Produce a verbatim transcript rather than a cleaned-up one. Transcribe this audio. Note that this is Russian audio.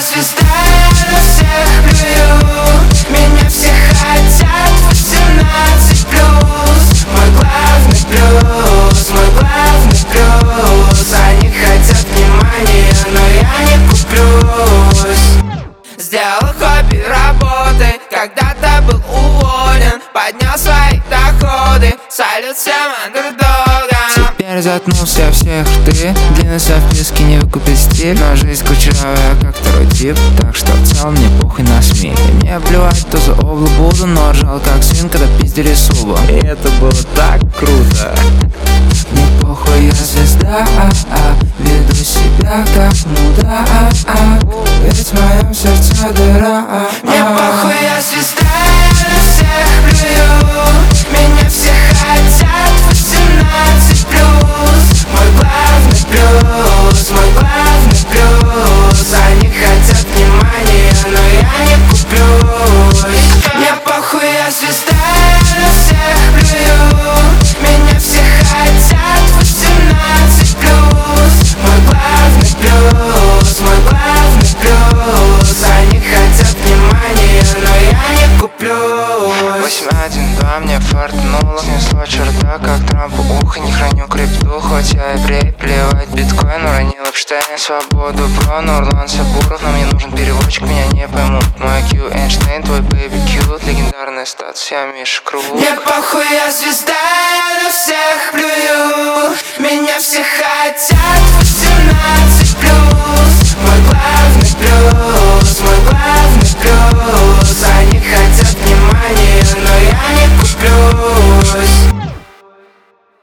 звезда, я на всех плюю. Меня все хотят, восемнадцать плюс. Мой главный плюс, мой главный плюс. Они хотят внимания, но я не куплюсь. Сделал хобби работы, когда-то был уволен. Поднял свои доходы, салют всем андердогам. Теперь заткнулся всех ты. Длинился в списке, не выкупить стиль. Но жизнь кучерявая, как второй тип. Так что в целом мне похуй на СМИ. И мне плевать, кто за облу буду. Но ржал как свин, когда пиздили субу. И это было так круто. Мне похуй, я звезда, а -а. Веду себя как муда, а -а. Ведь в моем сердце дыра, а -а. Мне похуй, я звезда, я на всех плюю. Меня все хотят, восемнадцать плюс. Мой главный плюс, мой главный плюс. Они хотят внимания, но я не куплюсь. Мне похуй, я звезда, я на всех плюю. Меня все хотят, восемнадцать плюс. Мой главный плюс, мой главный плюс. Они хотят внимания, но я не куплюсь. Восемь один два мне фартнуло. Снесло черта, как Трампу ухо. Не храню крипту, хоть я еврей. Плевать биткоин, уронил Эпштейн. Свободу про Нурлан Сабуров. Но мне нужен переводчик, меня не поймут. Мой Q Эйнштейн, твой бэйби кьют. Легендарный статус, я Миша Круг. Мне похуй, я звезда, я на всех плюю. Меня все хотят, восемнадцать плюс. Мой главный плюс, мой главный